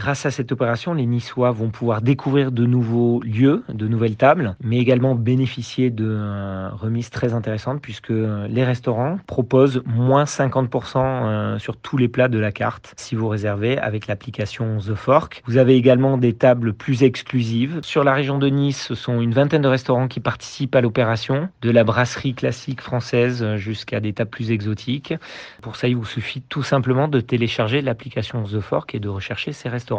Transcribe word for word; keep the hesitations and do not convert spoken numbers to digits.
grâce à cette opération, les Niçois vont pouvoir découvrir de nouveaux lieux, de nouvelles tables, mais également bénéficier de euh, remises très intéressantes puisque euh, les restaurants proposent moins cinquante pour cent euh, sur tous les plats de la carte si vous réservez avec l'application The Fork. Vous avez également des tables plus exclusives. Sur la région de Nice, ce sont une vingtaine de restaurants qui participent à l'opération, de la brasserie classique française jusqu'à des tables plus exotiques. Pour ça, il vous suffit tout simplement de télécharger l'application The Fork et de rechercher ces restaurants.